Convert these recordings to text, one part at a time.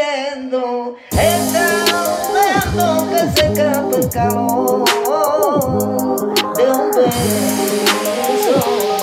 perdiendo. Está dejando que se escape el calor de un beso.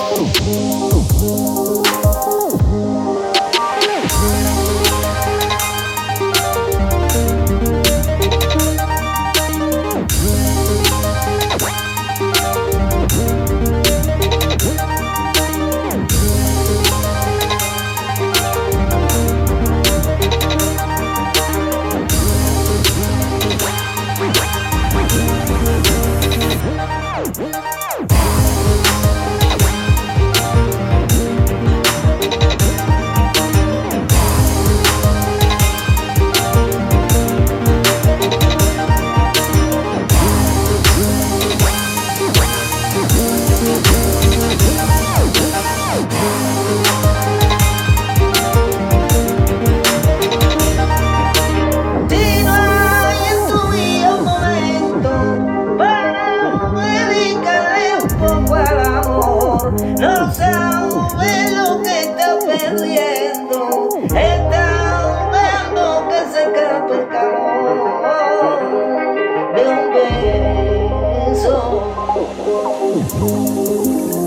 No sabe lo que está perdiendo. Está dando que se escape el calor de un beso.